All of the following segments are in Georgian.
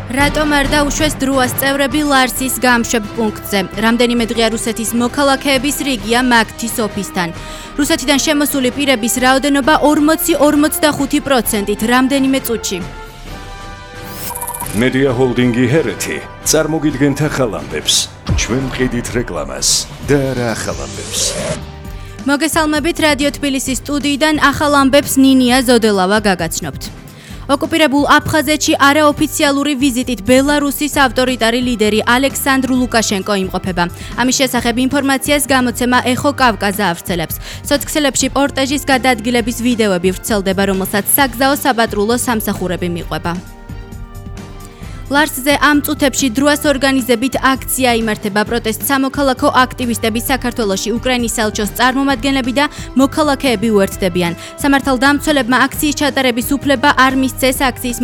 რატომ არ დაუშვეს დროას წევრები ლარსის გამშვებ პუნქტზე? რამდენიმე დღეა რუსეთის მოქალაქეების რიგია მაგთის ოფისთან. რუსეთიდან შემოსული პირების რაოდენობა 40-45%-ით რამდენიმე წუთში. Media Holding-ი ჰერეთი წარმოგიდგენთ ახალ ამბებს. ჩვენ მყიდით რეკლამას და რა ახალ ამბებს. მოგესალმებით რადიო თბილისის სტუდიიდან ახალ ამბებს ნინია ზოდელავა გაგაცნობთ. ოკუპირებულ აფხაზეთში არაოფიციალური ვიზიტით ბელარუსის ავტორიტარი ლიდერი ალექსანდრ ლუკაშენკო იმყოფება. ამის შესახებ ინფორმაციას გამოცემა ეხო კავკაზა ავრცელებს. სოციალებში პორტაჟის გადაადგილების ვიდეოები ვრცელდება, რომელსაც საგზაო საპატრულო სამსახურები მიყვება. ლარსზე ამ წუთებში დროას ორგანიზებით აქცია იმართება. პროტესტს სამოქალაქო აქტივისტები საქართველოში უკრაინის საელჩოს წარმომადგენლები და მოქალაქეები უერთდებიან. სამართალდამცველებმა აქციის ჩატარების უფლება არ მისცეს. აქციის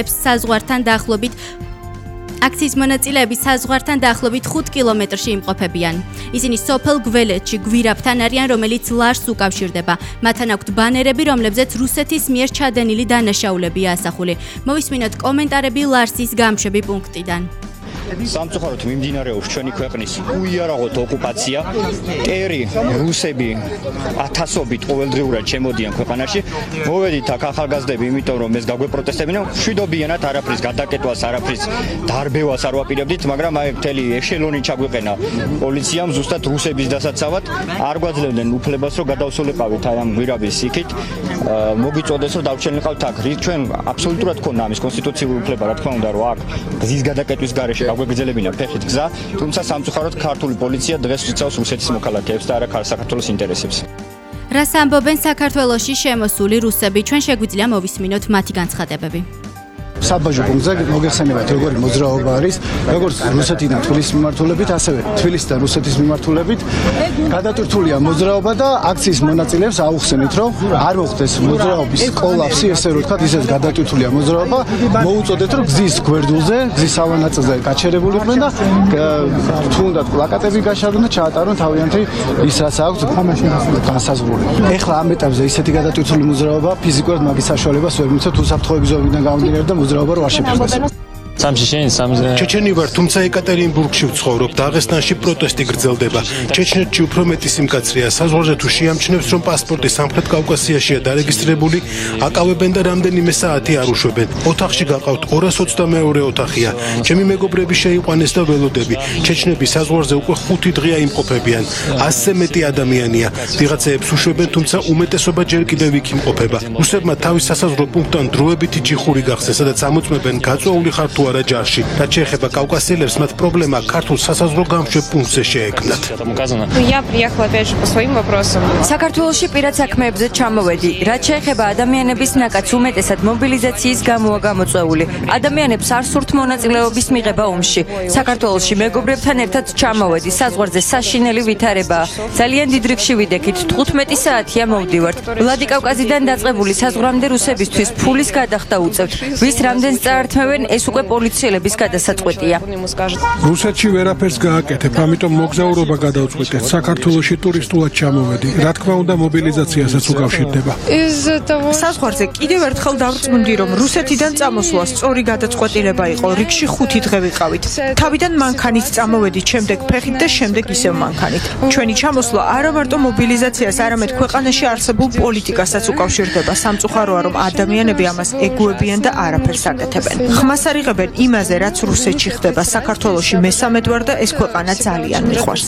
მონაწილეები საზღვართან დაახლოებით 5 კილომეტრში იმყოფებიან. ისინი სოფელ გველეთში გვირაბთან არიან, რომელიც ლარსს უკავშირდება. მათთან აქვთ ბანერები, რომლებზეც რუსეთის მიერ ჩადენილი დანაშაულებია ასახული. მოვისმინოთ კომენტარები ლარსის გამშვები პუნქტიდან. სამწუხაროდ მიმდინარეობს ჩვენი ქვეყნის უიარაღოთ ოკუპაცია. ტერი რუსები ათასობით ყოველდღიურად შემოდიან ქვეყანაში. მოვედით აქ ახალგაზრდები, იმიტომ რომ ეს გაგვეპროტესტებინან, მშვიდობიანად არაფრის გადაკეტვას, არაფრის დარბევას არ ვაპირებდით, მაგრამ აი მთელი ეშელონი ჩაგვეყენა პოლიციამ ზუსტად რუსების დასაცავად. არ გვაძლევდნენ უფლებას, რომ გადავსულიყავით აი ამ გვირაბის იქით. მოგიწოდეს, რომ დავჩენილიყავთ აქ. ჩვენ აბსოლუტურად ქონდა ამის კონსტიტუციური უფლება, რა თქმა უნდა, რომ აქ გზის გადაკეტვის გარეშე გვეგზელებინა ფეხით გზა, თუმცა სამწუხაროდ ქართული პოლიცია დღეს იწავს რუსეთის მოქალაქეებს და არა საქართველოს ინტერესებს. რას ამბობენ საქართველოში შემოსული რუსები? ჩვენ შეგვიძლია მოვისმინოთ მათი განცხადებები. საბაჟო პუნქტზე მოგეხსენებათ როგორი მოძრაობა არის, როგორც რუსეთიდან თბილისის მიმართულებით, ასევე თბილისიდან რუსეთის მიმართულებით. გადატვირთულია მოძრაობა და აქციის მონაწილეებს აუხსენით, რომ არ მოხდეს მოძრაობის კოლაფსი, ესე რომ ვთქვათ, ისეთ გადატვირთულია მოძრაობა, მოუწოდეთ, რომ გზის გვერდულზე, გზის სავანაწილზე გაჩერებულიყვნენ და თუნდაც პლაკატები გაშალდნენ და ჩაატარონ თავიანთი ის რაც აქვს განსაზღვრული. ეხლა ამ ეტაპზე ისეთი გადატვირთული მოძრაობა ფიზიკურად მაგის საშუალებას ვერ მიცემ, თუ საფრთხეების ზონიდან გამომდინარე და მოძრაობა რო არ შეფერდეს. ჩეჩენი ვარ, თუმცა ეკატერინბურგში ვცხოვრობ. დაღესტანში პროტესტი გრძელდება. ჩეჩნეთში უფრო მეტი სიმკაცრეა. საზღვარზე თუ შეამჩნევს, რომ პასპორტი სამხრეთ კავკასიაშია დარეგისტრებული, აკავებენ და რამდენიმე საათი არ უშვებენ. ოთახში გაყავთ 222 ოთახია. ჩემი მეგობრები შეიყვანეს და ველოდები. ჩეჩნები საზღვარზე უკვე 5 დღეა იმყოფებიან. 100-ზე მეტი ადამიანია. ვიღაცეებს უშვებენ, თუმცა უმეტესობა ჯერ კიდევ იქ იმყოფება. რუსებმა თავის სასაზღვრო პუნქტთან დროებითი ჯიხური გახსნეს, სადაც ამოწმებენ გაწვეული ხარ თუ არა ჯარში. რაც შეეხება კავკასიელებს, მათ პრობლემა ქართულ სასაზღვრო გამშვებ პუნქტზე შეექმნათ. საქართველოში პირად საქმეებზე ჩამოვედი. რაც შეეხება ადამიანების ნაკადს, უმეტესად მობილიზაციის გამოა გამოწვეული. ადამიანებს არ სურთ მონაწილეობის მიღება ომში. საქართველოში მეგობრებთან ერთად ჩამოვედი. საზღვარზე საშინელი ვითარებაა. ძალიან დიდ რიგში ვიდექით. 15 საათია მოვდივართ. ვლადიკავკაზიდან დაწყებული საზღვრამდე რუსებისთვის ფულის გადახდა უწევთ. ვის რამდენს წაართმევენ, ეს უკვე პოლიციელების გადასაწყვეტია. რუსეთში ვერაფერს გააკეთებ, ამიტომ მოგზაურობა გადავწყვეტეთ. საქართველოში ტურისტულად ჩამოვედი. რა თქმა უნდა, მობილიზაციასაც უკავშირდება. საზღვარზე კიდევ ერთხელ დავრწმუნდი, რომ რუსეთიდან წამოსვლა სწორი გადაწყვეტილება იყო. რიგში 5 დღე ვიყავით. თავიდან მანქანით წამოვედით, შემდეგ ფეხით და შემდეგ ისევ მანქანით. ჩვენი ჩამოსვლა არა მარტო მობილიზაციას, არამედ ქვეყანაში არსებულ პოლიტიკასაც უკავშირდება. სამწუხაროა, რომ ადამიანები ამას ეგუებიან და არაფერს აკეთებენ. ხმას არ იღებენ იმაზე, რაც რუსეთში ხდება. საქართველოში მესამედ ვარ და ეს ქვეყანა ძალიან მიყვარს.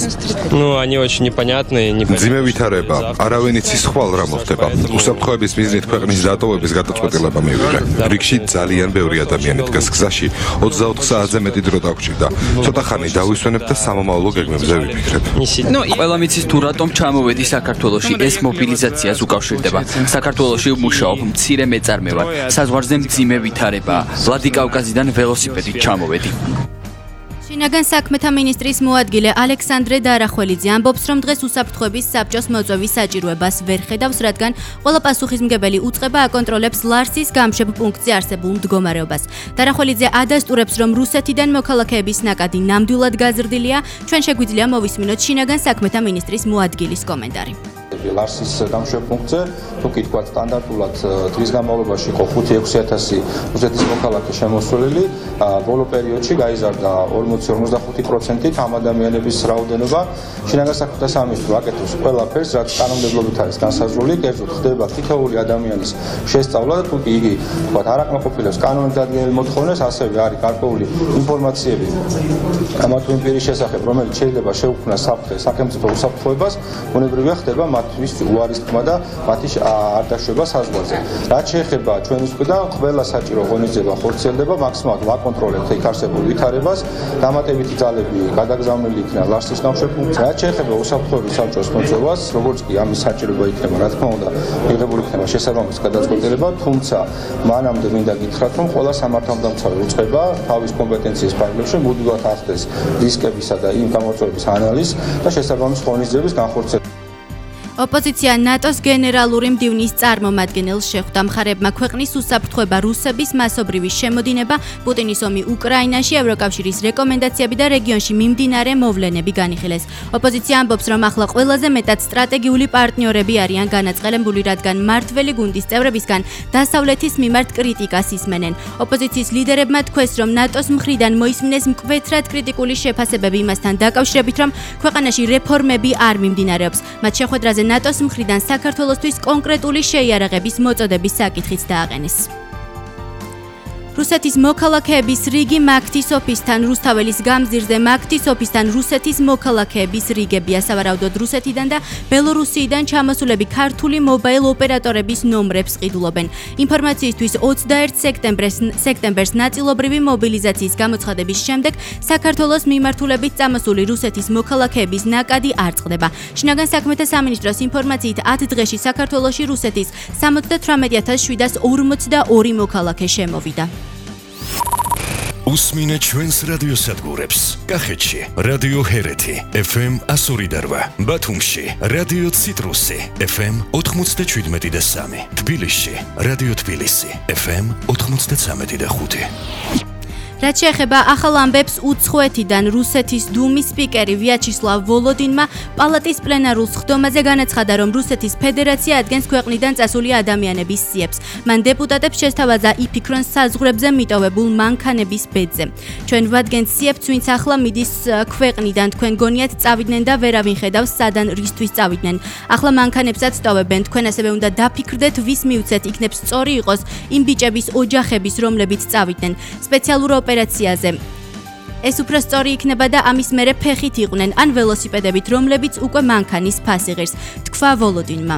ძიმე ვითარება, არავინ იცის ხვალ რა მოხდება. უსაფრთხოების მიზნით ქვეყნის დატოვების გადაწყვეტილება მივიღე. რიგში ძალიან ბევრი ადამიანი დგას გზაში, 24 საათზე მეტი დრო დაგჭირდა. ცოტა ხანი დავისვენებ და სამომავლო გეგმებზე ვიფიქრებ. ყველა მიცის თუ რატომ ჩამოვედი საქართველოში, ეს მობილიზაციას უკავშირდება. საქართველოში ვმუშაობ, მცირე მეწარმე ვარ. საზღვარზე მძიმე ვითარებაა. ვლადიკავკაზიდან ველოსიპედით ჩამოვედი. შინაგან საქმეთა მინისტრის მოადგილე ალექსანდრე დარახველიძე ამბობს, რომ დღეს უსაფრთხოების საბჭოს მოწვევის საჭიროებას ვერ ხედავს, რადგან ყველა პასუხისმგებელი უწყება აკონტროლებს ლარსის გამშვებ პუნქტზე არსებულ მდგომარეობას. დარახველიძე ადასტურებს, რომ რუსეთიდან მოქალაქეების ნაკადი ნამდვილად გაზრდილია. ჩვენ შეგვიძლია მოვისმინოთ შინაგან საქმეთა მინისტრის მოადგილის კომენტარი. ვიყავდი ლარსის დამშვენ პუნქტზე, თუ კი თქვა სტანდარტულად დღის განმავლობაში იყო 5-6000 რუსეთის მოქალაქე შემოსვლელი, ბოლო პერიოდში გაიზარდა 40-55%-ით ამ ადამიანების რაოდენობა. შინაგან საქმეთა სამინისტრო აკეთებს ყველაფერს, რაც კანონმდებლობით არის განსაზღვრული, კერძოდ ხდება თითოეული ადამიანის შესწავლა და თუ კი იგი თქვა არაკმაყოფილებს კანონით დადგენილ მოთხოვნებს, ასევე არის გარკვეული ინფორმაციები ამა თუ იმ პირის შესახებ, რომელიც შეიძლება შეუქმნას სახელმწიფო უსაფრთხოებას, ბუნებრივია ხდება მათთვის უარის თქმა და მათი არ დაშვება საზღვარზე. რაც შეეხება ჩვენის მხრიდან, ყველა საჭირო ღონისძიება ხორციელდება, მაქსიმალურად ვაკონტროლებთ იქ არსებულ ვითარებას, დამატებითი ძალები გადაგზავნილი იქნა ლარსის დამშვენ პუნქტზე. რაც შეეხება უსაფრთხოების საბჭოს მოწვევას, როგორც კი ამის საჭიროება იქნება, რა თქმა უნდა, მიღებული იქნება შესაბამისი გადაწყვეტილება, თუმცა მანამდე მინდა გითხრათ, რომ ყველა სამართალდამცავი უწყება თავის კომპეტენციის ფარგლებში მუდმივად ახდენს რისკებისა და იმ გამოწვევების ანალიზს და შესაბამის ღონისძიების განხორციელებას. ოპოზიცია ნატოს გენერალური მდივნის წარმომადგენელს შეხვდა. მხარეებმა ქვეყნის უსაფრთხოება, რუსების მასობრივი შემოდინება, პუტინის ომი უკრაინაში, ევროკავშირის რეკომენდაციები და რეგიონში მიმდინარე მოვლენები განიხილეს. ოპოზიცია ამბობს, რომ ახლა ყველაზე მეტად სტრატეგიული პარტნიორები არიან განაწყელებული, რადგან მმართველი გუნდის წევრებისგან დასავლეთის მიმართ კრიტიკას ისმენენ. ოპოზიციის ლიდერებმა თქვეს, რომ ნატოს მხრიდან მოისმინეს მკვეთრად კრიტიკული შეფასებები იმასთან დაკავშირებით, რომ ქვეყანაში რეფორმები არ მიმდინარეობს. მათ შეხვედრაზე ნატოს მხრიდან საქართველოსთვის კონკრეტული შეიარაღების მოწოდების საკითხიც დააყენეს. რუსეთის მოქალაქეების რიგი მაქთის ოფისთან რუსთაველის გამზირზე მაქთის ოფისთან რუსეთის მოქალაქეების რიგებია. სავარაუდოდ რუსეთიდან და ბელორუსიიდან ჩამოსულები ქართული მობაილ ოპერატორების ნომრებს ყიდულობენ. ინფორმაციისთვის 21 სექტემბერს ნაწილობრივი მობილიზაციის გამოცხადების შემდეგ საქართველოს მიმართულებით წამოსული რუსეთის მოქალაქეების ნაკადი არ წყდება. შინაგან საქმეთა სამინისტროს ინფორმაციით 10 დღეში საქართველოში რუსეთის 78742 მოქალაქე შემოვიდა. უსმინე ჩვენს რადიოსადგურებს. კახეთში რადიო ჰერეთი FM 102.8, ბათუმში რადიო ციტრუსი FM 97.3, თბილისში რადიო თბილისი FM 93.5. რაც შეეხება ახალ ამბებს უცხოეთიდან რუსეთის დუმის სპიკერი ვიაჩისლავ ვოლოდინმა პალატის პლენარულ სხდომაზე განაცხადა, რომ რუსეთის ფედერაცია ადგენს ქვეყნიდან წასული ადამიანების სიებს. მან დეპუტატებს შესთავაზა იფიქრონ საზღვრებზე მიტოვებულ მანქანების ბედზე. ჩვენ ვადგენთ სიებს, ვინც ახლა მიდის ქვეყნიდან, თქვენ გონიათ წავიდნენ და ვერავინ ხედავს სადან რისთვის წავიდნენ. ახლა მანქანებსაც ტოვებენ, თქვენ ასევე უნდა დაფიქრდეთ, ვის მივცეთ, იქნებ სწორი იყოს იმ ბიჭების ოჯახების, რომლებიც წავიდნენ. სპეციალურ ოპერაციაზე. ეს უფრო სწორი იქნება და ამის მერე ფეხით იყვნენ ან ველოსიპედებით, რომლებიც უკვე მანქანის ფასი ღირს, თქვა ვოლოდინმა.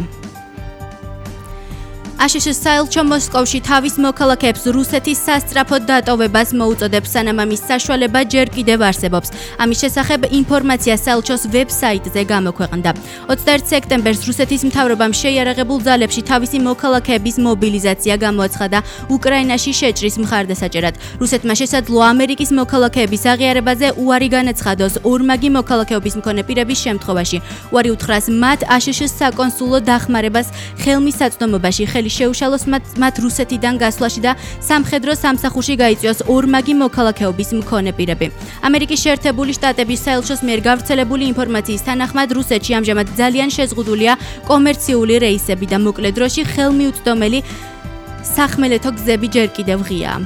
აშშ საელჩო მოსკოვში თავის მოქალაქეებს რუსეთის სასწრაფოდ დატოვებას მოუწოდებს, სანამ ამის საშუალება ჯერ კიდევ არსებობს. ამის შესახებ ინფორმაცია საელჩოს ვებსაიტზე გამოქვეყნდა. 21 სექტემბერს რუსეთის მთავრობამ შეიარაღებულ ძალებში თავისი მოქალაქეების მობილიზაცია გამოაცხადა უკრაინაში შეჭრის მხარდასაჭერად. რუსეთმა შესაძლო ამერიკის მოქალაქეების აღიარებაზე უარი განაცხადოს ორმაგი მოქალაქეობის მქონე პირების შემთხვევაში. უარი უთხრას მათ აშშ საკონსულო დახმარებას ხელმისაწვდომობაში შეუშალოს მათ რუსეთიდან გასვლაში და სამხედრო სამსახურში გაიწვიოს ორმაგი მოქალაქეობის მქონე პირები. ამერიკის შეერთებული შტატების საელჩოს მიერ გავრცელებული ინფორმაციის თანახმად რუსეთში ამჟამად ძალიან შეზღუდულია კომერციული რეისები და მოკლე დროში ხელმიუწვდომელი სახმელეთო გზები ჯერ კიდევ ღიაა.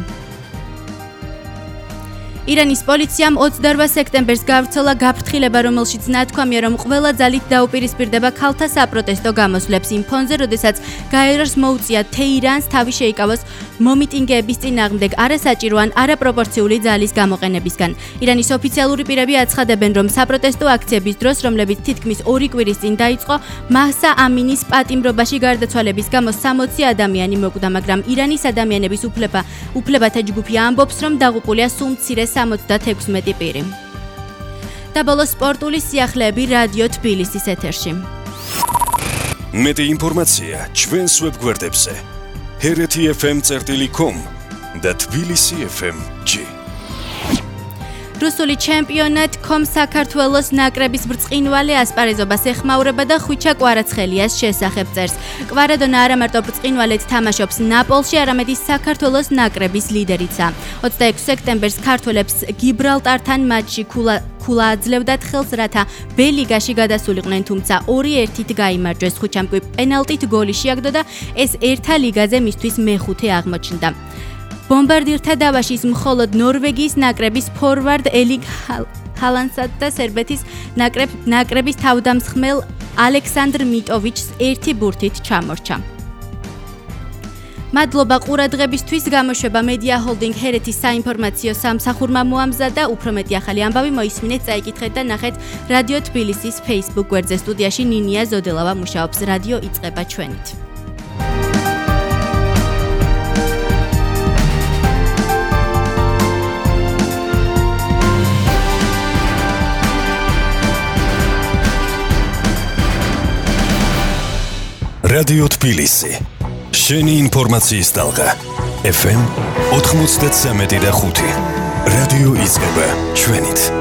ირანის პოლიციამ 28 სექტემბერს გავრცელა გაფრთხილება, რომელშიც ნათქვამია, რომ ყველა ძალით დაუპირისპირდება ქალთა საპროტესტო გამოსვლებს იმ ფონზე, როდესაც გაეროს მოუწია თეირანს თავი შეიკავოს მომიტინგეების წინააღმდეგ არასაჭირო ან არაპროპორციული ძალის გამოყენებისგან. ირანის ოფიციალური პირები აცხადებენ, რომ საპროტესტო აქციების დროს, რომლებიც თითქმის 2 კვირის წინ დაიწყო, მაჰსა ამინის პატიმრობაში გარდაცვალების გამო 60 ადამიანი მოკვდა, მაგრამ ირანის ადამიანების უფლებათა ჯგუფი ამბობს, რომ დაღუპულია სულ მცირე 76 პირი. და ბოლოს სპორტული სიახლეები რადიო თბილისის ეთერში. მეტი ინფორმაცია ჩვენს ვებგვერდებზე hereti.fm.com და tbilisi.fm.g. რუსული ჩემპიონატ.com საქართველოს ნაკრების ბრწყინვალე ასპარეზობას ეხმაურება და ხვიჩა კვარაცხელიას შესახებ წერს. კვარადონა არა მარტო ბრწყინვალედ თამაშობს ნაპოლში, არამედ ის საქართველოს ნაკრების ლიდერიცაა. 26 სექტემბერს ქართველებს გიბრალტართან მატჩი ქულა აძლევდათ ხელს, რათა ბ-ლიგაში გადასულიყვნენ, თუმცა 2-1-ით გაიმარჯვეს. ხვიჩამ კი პენალტით გოლი შეაგდო და ეს ერთა ლიგაზე მისთვის მეხუთე აღმოჩნდა. ბომბარდირთა დავაში ის მხოლოდ ნორვეგიის ნაკრების ფორვარდ ელინგ ჰალანდსა და სერბეთის ნაკრების თავდამსხმელ ალექსანდრ მიტოვიჩს ერთი ბურთით ჩამორჩა. მადლობა ყურადღებისთვის. გამოშვება მედია ჰოლდინგ ჰერეთის საინფორმაციო სამსახურმა მოამზადა. უფრო მეტი ახალი ამბავი მოისმინეთ, წაიკითხეთ და ნახეთ რადიო თბილისის Facebook გვერდზე. სტუდიაში ნინია ზოდელავა მუშაობს. რადიო იწყება ჩვენით. რადიო თბილისი. შენი ინფორმაციის ტალღა. FM 93.5. რადიო იწყება ჩვენით.